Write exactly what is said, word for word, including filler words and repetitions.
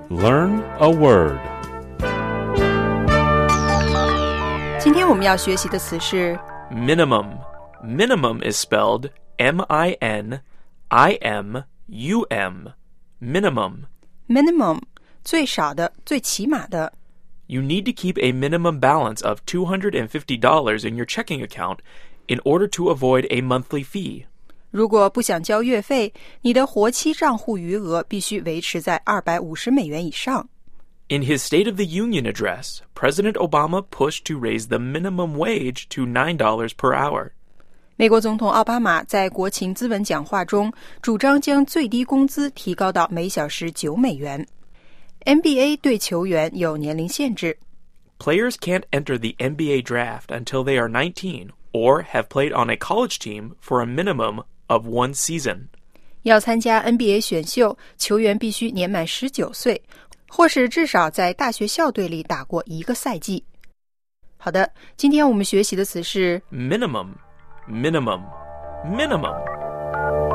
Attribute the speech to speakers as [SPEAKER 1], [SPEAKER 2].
[SPEAKER 1] Learn a word.
[SPEAKER 2] 今天我们要学习的词是
[SPEAKER 3] Minimum. Minimum is spelled M I N I M U M. Minimum.
[SPEAKER 2] minimum 最少的最起码的
[SPEAKER 3] You need to keep a minimum balance of two hundred fifty dollars in your checking account in order to avoid a monthly fee.
[SPEAKER 2] 如果不想交月费，你的活期账户余额必须维持在二百五十美元以上。
[SPEAKER 3] In his State of the Union address, President Obama pushed to raise the minimum wage to nine dollars per hour.
[SPEAKER 2] 美国总统奥巴马在国情咨文讲话中主张将最低工资提高到每小时九美元。N B A 对球员有年龄限制。
[SPEAKER 3] Players can't enter the N B A draft until they are nineteen or have played on a college team for a minimum of one season.
[SPEAKER 2] 要参加 N B A 选秀，球员必须年满十九岁，或是至少在大学校队里打过一个赛季。好的，今天我们学习的词是
[SPEAKER 3] Minimum, minimum, minimum.